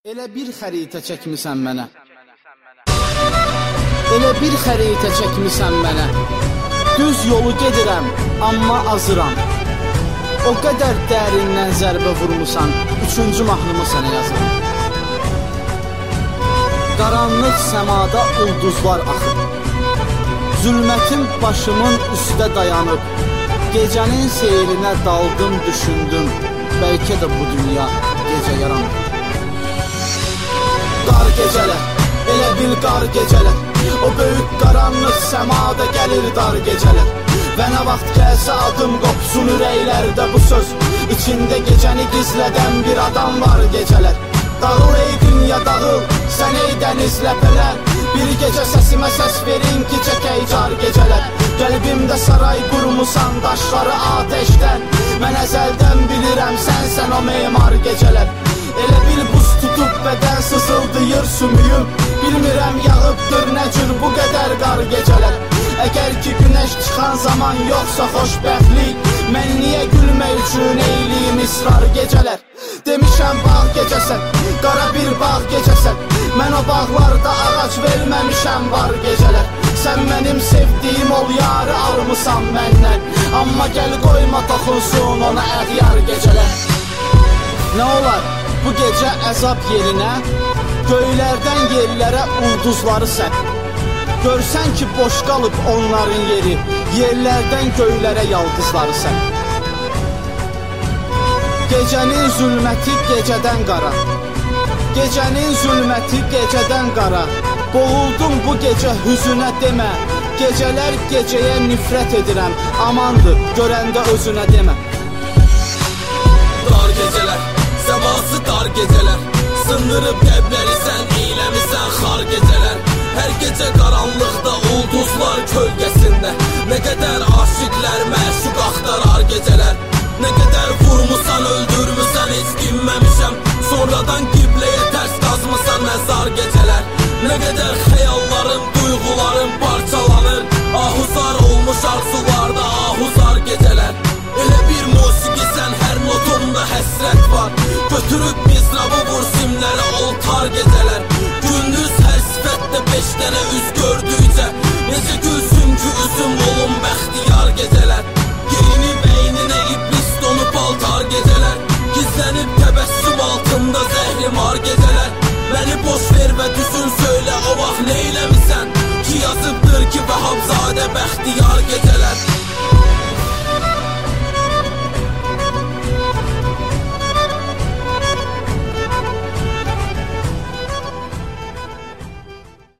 Elə bir xəritə çəkmisən mənə. Elə bir xəritə çəkmisən mənə. Düz yolu gedirəm, amma azıram. O qədər dərindən zərbə vurmusan, 3-cü mahnımı sənə yazıram. Qaranlıq səmada ulduzlar axıb. Zülmətim başımın üstə dayanıb. Gecənin seyrinə daldım, düşündüm. Bəlkə də bu dünya gecə yaranıb. Qar gecələr, elə bil qar gecələr. O böyük qaranlıq səmada gəlir dar gecələr. Və nə vaxt gəlsə adım qopsun ürəklərdə bu söz. İçində gecəni gizlədən bir adam var gecələr. Dağıl ey dünya dağıl, sən ey dəniz ləpələr. Bir gecə səsimə səs verin ki çəkək car gecələr. Qəlbimdə saray qurmusan daşları ateşdən. Mən əzəldən bilirəm sənsən o memar gecələr. Elə bil buz tutub bədən sızıldayır sümüyüm. Bilmirəm yağıbdır nə cür bu qədər qar gecələr. Əgər ki günəş çıxan zaman yoxsa xoşbəxtlik, mən niyə gülmək üçün eyliyim israr gecələr. Demişəm bağ gecəsən, qara bir bağ gecəsən. Mən o bağlarda ağac verməmişəm var gecələr. Sən mənim sevdiyim ol yarı almısan məndən. Amma gəl qoyma toxunsun ona əğyar gecələr. Nə olar bu gecə əzab yerinə, göylərdən yerlərə ulduzları sən. Görsən ki boş qalıb onların yeri, yerlərdən göylərə yaldızları sən. Gecənin zülməti gecədən qara. Gecənin zülməti gecədən qara. Boğuldum bu gecə hüzünə demə. Gecələr gecəyə nifrət edirəm. Amandır görəndə özünə demə. Dar gecələr, səması dar gecələr. Sındırıb qəbləri sən eyləmisən xar gecələr. Hər gecə qaranlıqda ulduzlar kölgəsində. Nə qədər aşiqlər məşuq axtarar gecələr. Nə qədər vurmusan öldürmüsən heç dinməmişəm. Sonradan qibləyə tərs qazmısan məzar gecələr. Nə qədər xəyallarım, duyğularım parçalanır. Ahuzar olmuş arzularda ahuzar gecələr. Elə bir musiqisən hər notumda həsrət var. Götürüb mizrabı vur simlərə oltar gecələr. Gündüz hər sifətdə 5 dənə üz gördükcə necə gülsün ki üzüm olun bəxtiyar gecələr. Geyinib əyninə iblis donub altar gecələr. Gizlənib təbəssüm altında zəhrimar gecələr. Məni boş ver və düzün söylə o vaxt neyləmisən ki yazıbdır ki Vəhabzadə bəxtiyar gecələr.